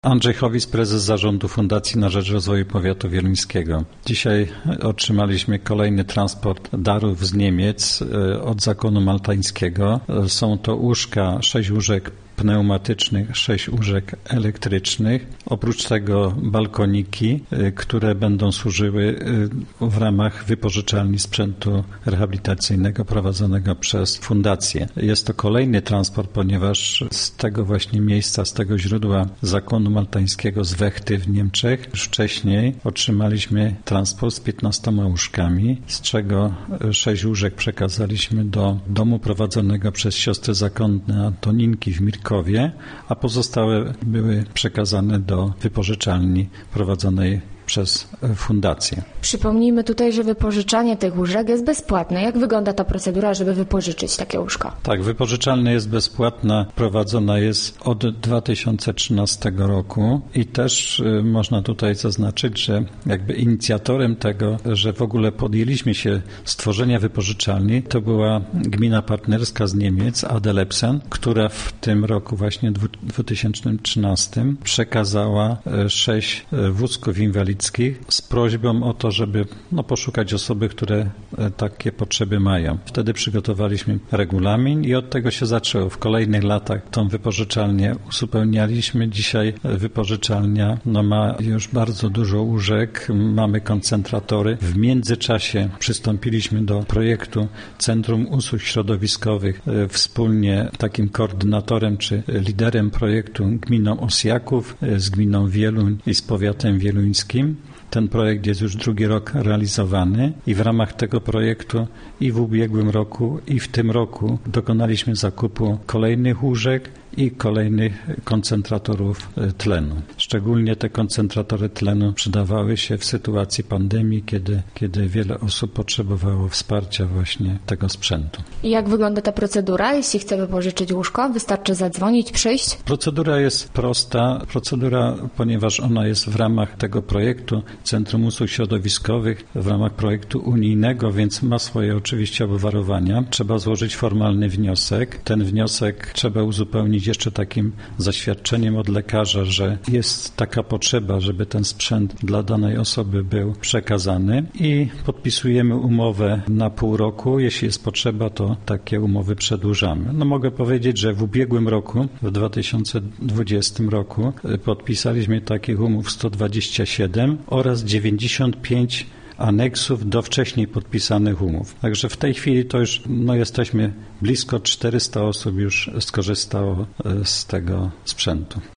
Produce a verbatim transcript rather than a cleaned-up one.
Andrzej Chowis, prezes zarządu Fundacji na rzecz Rozwoju Powiatu Wieluńskiego. Dzisiaj otrzymaliśmy kolejny transport darów z Niemiec od Zakonu Maltańskiego. Są to łóżka, sześć łóżek pneumatycznych, sześć łóżek elektrycznych. Oprócz tego balkoniki, które będą służyły w ramach wypożyczalni sprzętu rehabilitacyjnego prowadzonego przez fundację. Jest to kolejny transport, ponieważ z tego właśnie miejsca, z tego źródła Zakonu Maltańskiego z Wechty w Niemczech już wcześniej otrzymaliśmy transport z piętnastoma łóżkami, z czego sześć łóżek przekazaliśmy do domu prowadzonego przez siostry zakonne Antoninki w Mirkowie, a pozostałe były przekazane do wypożyczalni prowadzonej przez fundację. Przypomnijmy tutaj, że wypożyczanie tych łóżek jest bezpłatne. Jak wygląda ta procedura, żeby wypożyczyć takie łóżko? Tak, wypożyczalnia jest bezpłatna, prowadzona jest od dwa tysiące trzynastego roku i też y, można tutaj zaznaczyć, że jakby inicjatorem tego, że w ogóle podjęliśmy się stworzenia wypożyczalni, to była gmina partnerska z Niemiec, Adelepsen, która w tym roku właśnie dwa tysiące trzynastym przekazała y, sześć y, wózków inwalidzkich z prośbą o to, żeby no, poszukać osoby, które takie potrzeby mają. Wtedy przygotowaliśmy regulamin i od tego się zaczęło. W kolejnych latach tą wypożyczalnię uzupełnialiśmy. Dzisiaj wypożyczalnia no, ma już bardzo dużo łóżek, mamy koncentratory. W międzyczasie przystąpiliśmy do projektu Centrum Usług Środowiskowych. Wspólnie takim koordynatorem czy liderem projektu gminą Osjaków, z gminą Wieluń i z powiatem wieluńskim. Ten projekt jest już drugi rok realizowany i w ramach tego projektu i w ubiegłym roku, i w tym roku dokonaliśmy zakupu kolejnych łóżek i kolejnych koncentratorów tlenu. Szczególnie te koncentratory tlenu przydawały się w sytuacji pandemii, kiedy, kiedy wiele osób potrzebowało wsparcia właśnie tego sprzętu. I jak wygląda ta procedura? Jeśli chce wypożyczyć łóżko, wystarczy zadzwonić, przyjść? Procedura jest prosta. Procedura, ponieważ ona jest w ramach tego projektu Centrum Usług Środowiskowych, w ramach projektu unijnego, więc ma swoje oczywiście obwarowania. Trzeba złożyć formalny wniosek. Ten wniosek trzeba uzupełnić jeszcze takim zaświadczeniem od lekarza, że jest taka potrzeba, żeby ten sprzęt dla danej osoby był przekazany i podpisujemy umowę na pół roku. Jeśli jest potrzeba, to takie umowy przedłużamy. No mogę powiedzieć, że w ubiegłym roku, w dwa tysiące dwudziestym roku podpisaliśmy takich umów sto dwadzieścia siedem oraz dziewięćdziesiąt pięć aneksów do wcześniej podpisanych umów. Także w tej chwili to już no, jesteśmy blisko czterysta osób już skorzystało z tego sprzętu.